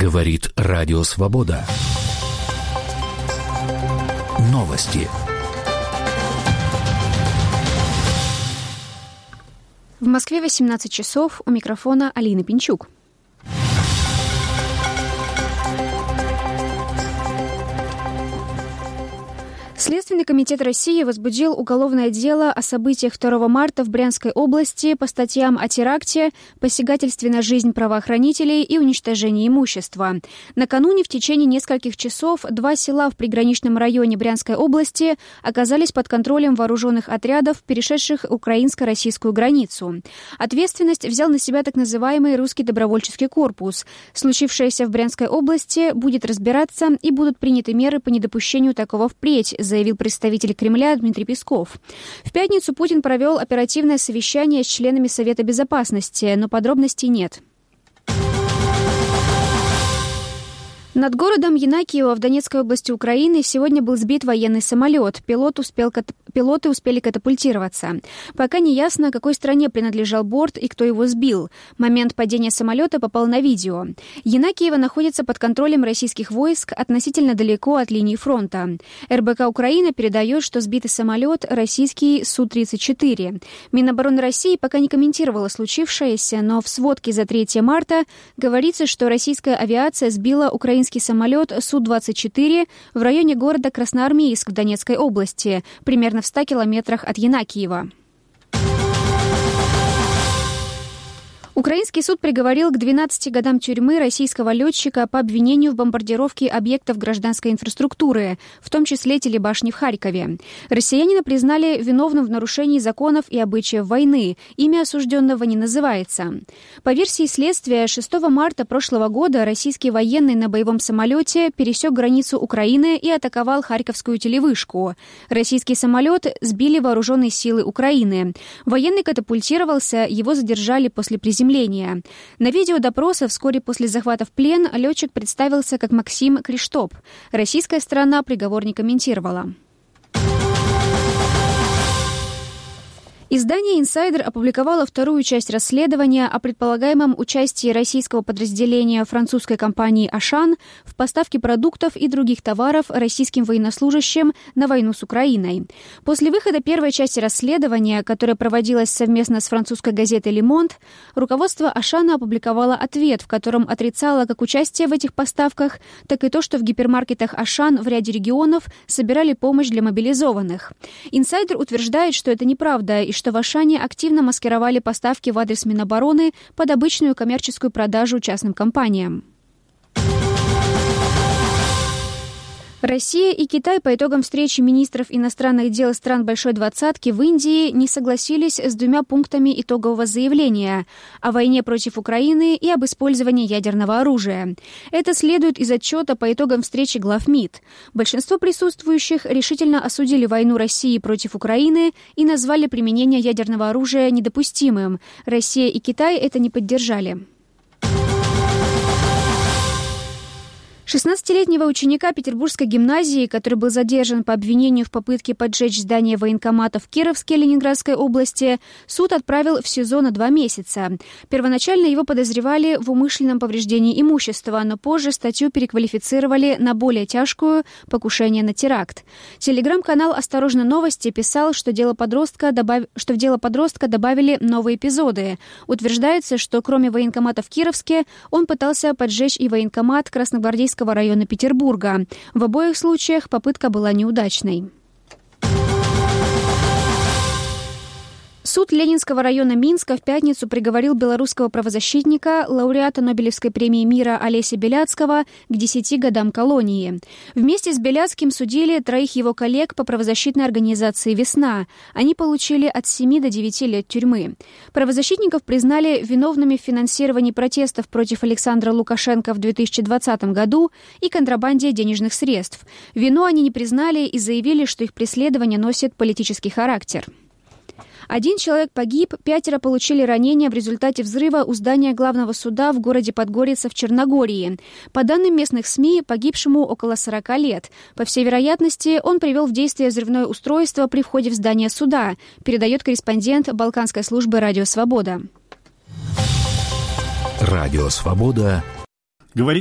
Говорит Радио Свобода. Новости. В Москве 18 часов. У микрофона Алина Пинчук. Следственный комитет России возбудил уголовное дело о событиях 2 марта в Брянской области по статьям о теракте, посягательстве на жизнь правоохранителей и уничтожении имущества. Накануне в течение нескольких часов 2 села в приграничном районе Брянской области оказались под контролем вооруженных отрядов, перешедших украинско-российскую границу. Ответственность взял на себя так называемый Русский добровольческий корпус. Случившееся в Брянской области будет разбираться и будут приняты меры по недопущению такого впредь, заявил представитель Кремля Дмитрий Песков. В пятницу Путин провел оперативное совещание с членами Совета Безопасности, но подробностей нет. Над городом Янакиево в Донецкой области Украины сегодня был сбит военный самолет. Пилоты успели катапультироваться. Пока не ясно, какой стране принадлежал борт и кто его сбил. Момент падения самолета попал на видео. Янакиево находится под контролем российских войск относительно далеко от линии фронта. РБК Украина передает, что сбитый самолет – российский Су-34. Минобороны России пока не комментировала случившееся, но в сводке за 3 марта говорится, что российская авиация сбила украинский самолет Су-24 в районе города Красноармейск в Донецкой области, примерно в 100 километрах от Янакиева. Украинский суд приговорил к 12 годам тюрьмы российского летчика по обвинению в бомбардировке объектов гражданской инфраструктуры, в том числе телебашни в Харькове. Россиянина признали виновным в нарушении законов и обычаев войны. Имя осужденного не называется. По версии следствия, 6 марта прошлого года российский военный на боевом самолете пересек границу Украины и атаковал Харьковскую телевышку. Российский самолет сбили вооруженные силы Украины. Военный катапультировался, его задержали после приземления. На видео допроса вскоре после захвата в плен летчик представился как Максим Криштоп. Российская сторона приговор не комментировала. Издание «Инсайдер» опубликовало вторую часть расследования о предполагаемом участии российского подразделения французской компании «Ашан» в поставке продуктов и других товаров российским военнослужащим на войну с Украиной. После выхода первой части расследования, которая проводилась совместно с французской газетой «Ле Монд», руководство «Ашана» опубликовало ответ, в котором отрицало как участие в этих поставках, так и то, что в гипермаркетах «Ашан» в ряде регионов собирали помощь для мобилизованных. «Инсайдер» утверждает, что это неправда и что в Ашане активно маскировали поставки в адрес Минобороны под обычную коммерческую продажу частным компаниям. Россия и Китай по итогам встречи министров иностранных дел стран Большой Двадцатки в Индии не согласились с 2 пунктами итогового заявления о войне против Украины и об использовании ядерного оружия. Это следует из отчета по итогам встречи глав МИД. Большинство присутствующих решительно осудили войну России против Украины и назвали применение ядерного оружия недопустимым. Россия и Китай это не поддержали. 16-летнего ученика Петербургской гимназии, который был задержан по обвинению в попытке поджечь здание военкомата в Кировске Ленинградской области, суд отправил в СИЗО на 2 месяца. Первоначально его подозревали в умышленном повреждении имущества, но позже статью переквалифицировали на более тяжкую – покушение на теракт. Телеграм-канал «Осторожно, новости» писал, что в дело подростка добавили новые эпизоды. Утверждается, что кроме военкомата в Кировске, он пытался поджечь и военкомат Красногвардейского района Петербурга. В обоих случаях попытка была неудачной. Суд Ленинского района Минска в пятницу приговорил белорусского правозащитника, лауреата Нобелевской премии мира Олеся Беляцкого к 10 годам колонии. Вместе с Беляцким судили 3 его коллег по правозащитной организации «Весна». Они получили от 7 до 9 лет тюрьмы. Правозащитников признали виновными в финансировании протестов против Александра Лукашенко в 2020 году и контрабанде денежных средств. Вину они не признали и заявили, что их преследование носит политический характер. 1 человек погиб, 5 получили ранения в результате взрыва у здания главного суда в городе Подгорица в Черногории. По данным местных СМИ, погибшему около 40 лет. По всей вероятности, он привел в действие взрывное устройство при входе в здание суда, передает корреспондент Балканской службы «Радио Свобода». Радио Свобода. Говорит